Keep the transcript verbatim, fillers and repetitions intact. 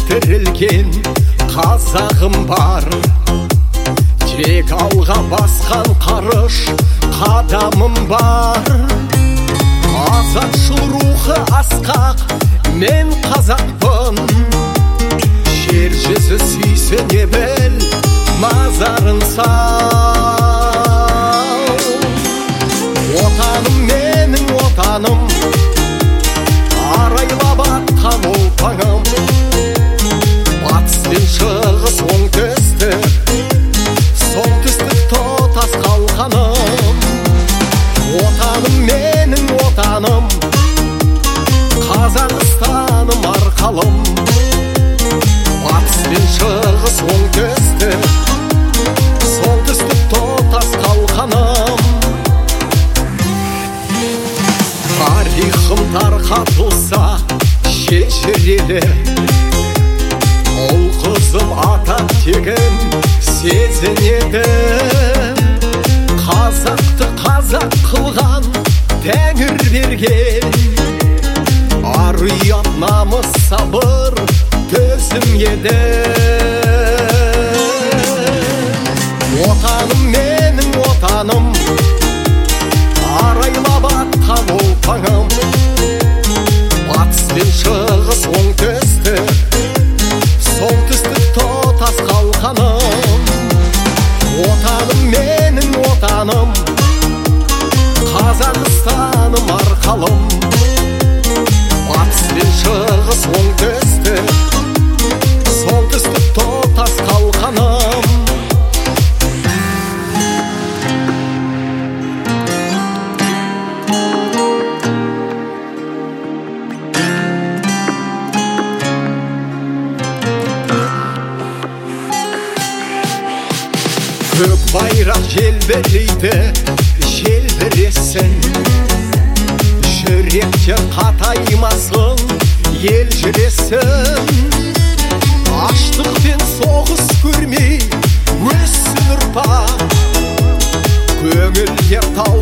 тірілген қазағым бар. Тек алға басқан қарыш қадамым бар. Азатшыл рухы асқақ мен қазақпын. Жер жүзі сүйсіне біл, назарын сал. Отаным менің отаным, арайлап атқан ұлпаным. Батыс пен шығыс оңтүстік, солтүстік тұтас қалқаным. Отаным менің отаным, Қазақстаным арқалым. Батыс пен шығыс оңтүстік, солтүстік тұтас қалқаным. Тарихым тарқатылса шешіреді, ұл қызым атақ тегім сезінеді. Қазақты қазақ қылған тәңір берген, ар ұят намыс сабыр төзім еді. Отаным менің отаным, арайлап атқан ұлпаным. Батыс пен шығыс оңтүстік, солтүстік тұтас қалқаным. Отаным менің отаным, Қазақстаным арқалым. Батыс пен шығыс оңтүстік, солтүстік тұтас қалқаным. Көк байрақ желбірлейді, желбіресін. Жүректер қатаймасын, ел жүресін. Аштық пен соғыс көрмей өссін ұрпақ, көңілдер тау